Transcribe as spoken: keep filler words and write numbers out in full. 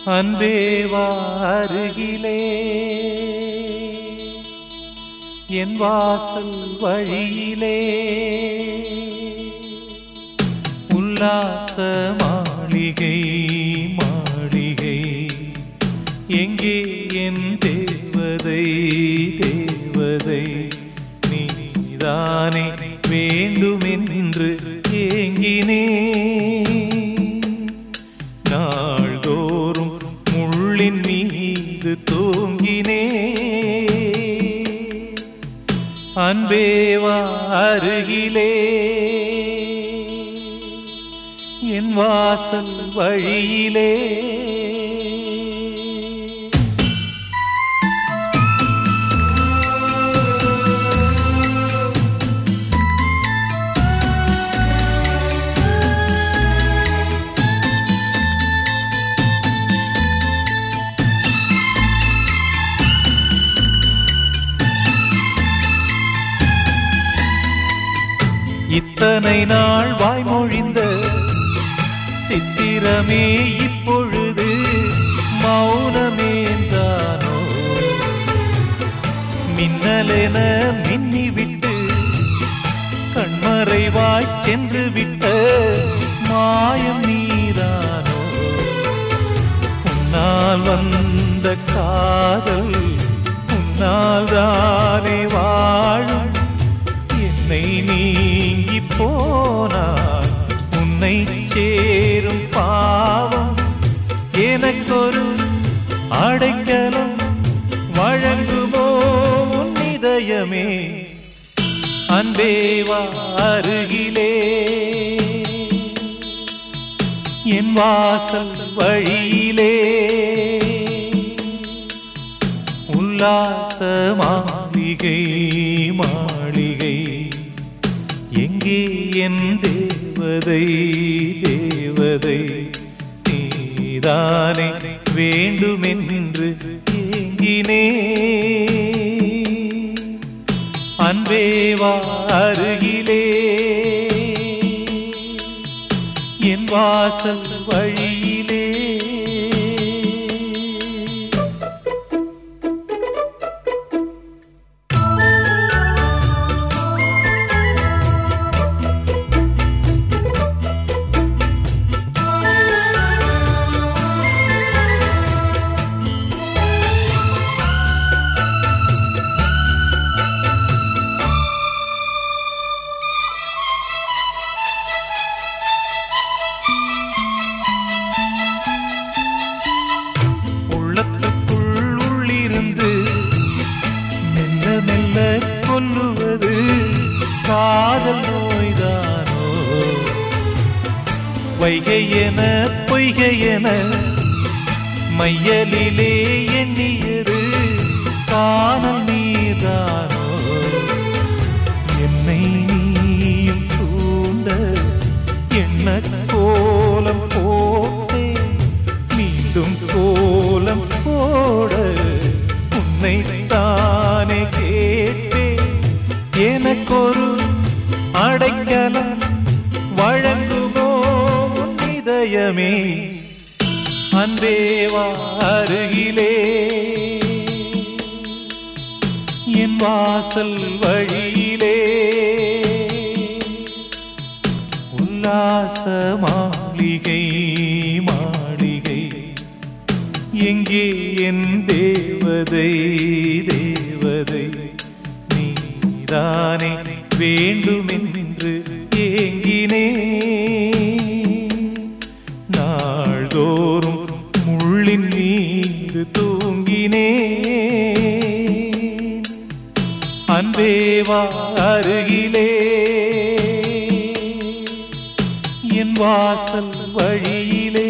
அன்பே வா அருகிலே என் வாசல் வழியிலே உல்லாச மாளிகை மாளிகை எங்கே என் தேவதை தேவதை நீதானே வேண்டுமென்று ஏங்கினே நாள்தோறும் முள்ளின் மீது தூங்கினே அன்பே வா அருகிலே என் வாசல் வழியிலே இத்தனை நாள் வாய்மொழிந்த சித்திரமே இப்பொழுது மௌனமேந்தானோ மின்னலென மின்னிவிட்டு கண்மறைவாய் சென்று விட்ட மாயம் நீதானோ உன்னால் வந்த காதல் உன்னால் தானே வாழும் என்னை நீங்கி போனார் உன்னை சேரும் பாவம் எனக்கொரு அடைக்கலம் வழங்குமோ உன் இதயமே அன்பே வா அருகிலே என் வாசல் வழியிலே உல்லாச மாளிகை மாளிகை எங்கே என் தேவதை தேவதை நீதானே வேண்டுமென்று ஏங்கினே அன்பே வா அருகிலே என் வாசல் வழியிலே கொல்லுவது காதல் நோய்தானோ வைகையென பொய்கையென மையலிலே எண்ணியது காணல் நீதானோ என்னை நீயும் தூண்ட என்ன கோலம் போட்டே மீண்டும் கோலம் போட உன்னை தானே கேட்டே எனக்கொரு அடைக்கலம் வழங்குமோ உன் இதயமே அன்பே வா அருகிலே என் வாசல் வழியிலே உல்லாச மாளிகை மாளிகை எங்கே என் தேவதை தேவதை நீதானே வேண்டுமென்று ஏங்கினே நாள்தோறும் முள்ளின் மீது தூங்கினே அன்பே வா அருகிலே என் வாசல் வழியிலே